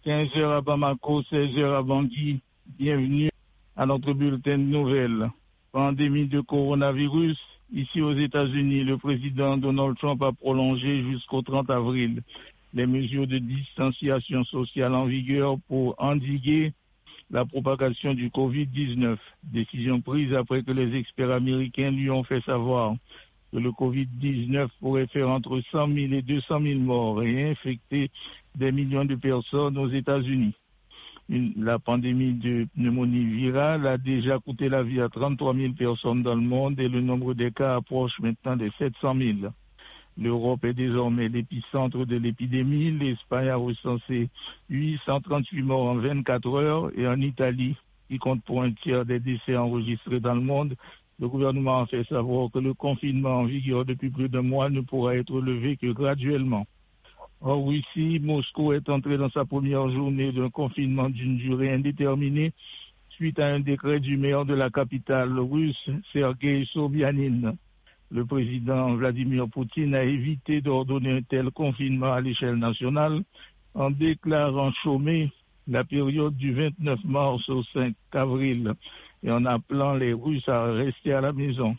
15h à Bamako, 16h à Bangui. Bienvenue à notre bulletin de nouvelles. Pandémie de coronavirus. Ici aux États-Unis, le président Donald Trump a prolongé jusqu'au 30 avril les mesures de distanciation sociale en vigueur pour endiguer la propagation du Covid-19. Décision prise après que les experts américains lui ont fait savoir que le Covid-19 pourrait faire entre 100 000 et 200 000 morts et infecter des millions de personnes aux États-Unis. La pandémie de pneumonie virale a déjà coûté la vie à 33 000 personnes dans le monde et le nombre des cas approche maintenant des 700 000. L'Europe est désormais l'épicentre de l'épidémie. L'Espagne a recensé 838 morts en 24 heures et en Italie, qui compte pour un tiers des décès enregistrés dans le monde, le gouvernement a fait savoir que le confinement en vigueur depuis plus d'un mois ne pourra être levé que graduellement. En Russie, Moscou est entré dans sa première journée d'un confinement d'une durée indéterminée suite à un décret du maire de la capitale russe, Sergei Sobyanin. Le président Vladimir Poutine a évité d'ordonner un tel confinement à l'échelle nationale en déclarant chômer la période du 29 mars au 5 avril et en appelant les Russes à rester à la maison.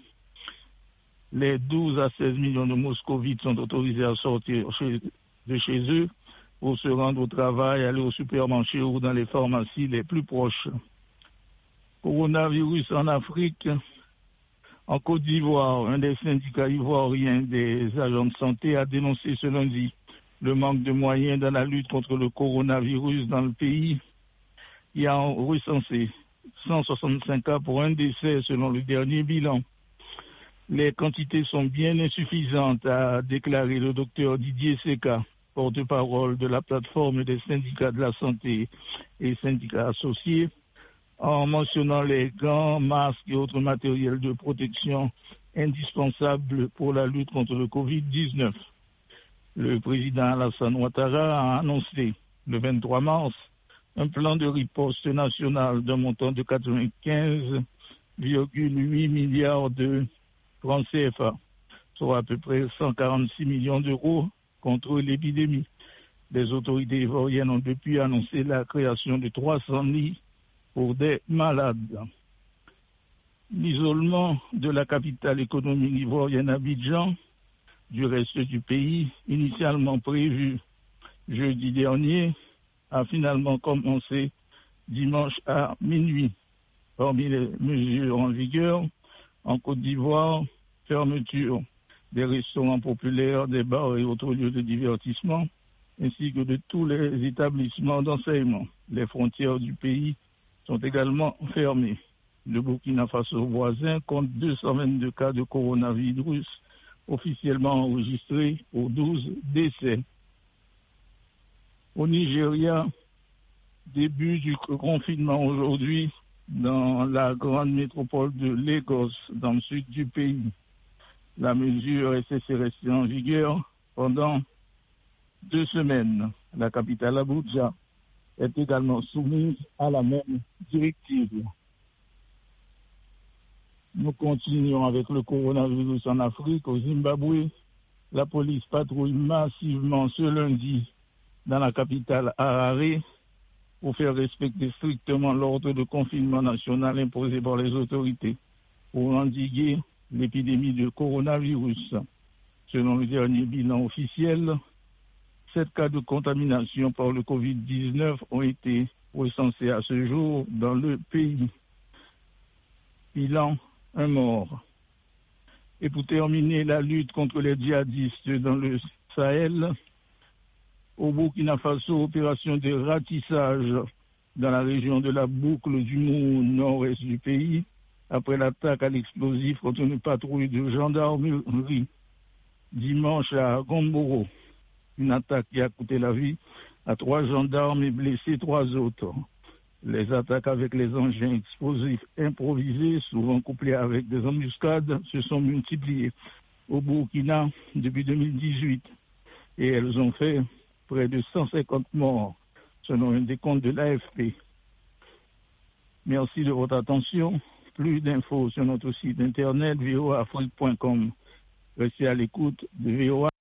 Les 12 à 16 millions de moscovites sont autorisés à sortir de chez eux pour se rendre au travail, aller au supermarché ou dans les pharmacies les plus proches. Coronavirus en Afrique. En Côte d'Ivoire, un des syndicats ivoiriens des agents de santé a dénoncé ce lundi le manque de moyens dans la lutte contre le coronavirus dans le pays. Il y a recensé 165 cas pour un décès selon le dernier bilan. Les quantités sont bien insuffisantes, a déclaré le docteur Didier Seka, porte-parole de la plateforme des syndicats de la santé et syndicats associés, en mentionnant les gants, masques et autres matériels de protection indispensables pour la lutte contre le Covid-19. Le président Alassane Ouattara a annoncé le 23 mars un plan de riposte national d'un montant de 95,8 milliards de francs CFA, soit à peu près 146 millions d'euros contre l'épidémie. Les autorités ivoiriennes ont depuis annoncé la création de 300 lits pour des malades. L'isolement de la capitale économique ivoirienne Abidjan du reste du pays, initialement prévu jeudi dernier, a finalement commencé dimanche à minuit. Parmi les mesures en vigueur, en Côte d'Ivoire, fermeture des restaurants populaires, des bars et autres lieux de divertissement, ainsi que de tous les établissements d'enseignement. Les frontières du pays sont également fermées. Le Burkina Faso voisin compte 222 cas de coronavirus officiellement enregistrés pour 12 décès. Au Nigeria, début du confinement aujourd'hui dans la grande métropole de Lagos, dans le sud du pays. La mesure est censée rester en vigueur pendant 2 semaines. La capitale Abuja est également soumise à la même directive. Nous continuons avec le coronavirus en Afrique. Au Zimbabwe, la police patrouille massivement ce lundi dans la capitale Harare pour faire respecter strictement l'ordre de confinement national imposé par les autorités pour endiguer l'épidémie de coronavirus. Selon le dernier bilan officiel, 7 cas de contamination par le Covid-19 ont été recensés à ce jour dans le pays. Bilan, 1 mort. Et pour terminer, la lutte contre les djihadistes dans le Sahel, au Burkina Faso, opération de ratissage dans la région de la boucle du Mou, nord-est du pays, après l'attaque à l'explosif contre une patrouille de gendarmerie dimanche à Gomboro. Une attaque qui a coûté la vie à 3 gendarmes et blessé 3 autres. Les attaques avec les engins explosifs improvisés, souvent couplés avec des embuscades, se sont multipliées au Burkina depuis 2018 et elles ont fait près de 150 morts, selon un décompte de l'AFP. Merci de votre attention. Plus d'infos sur notre site internet voaafrique.com. Restez à l'écoute de VOA.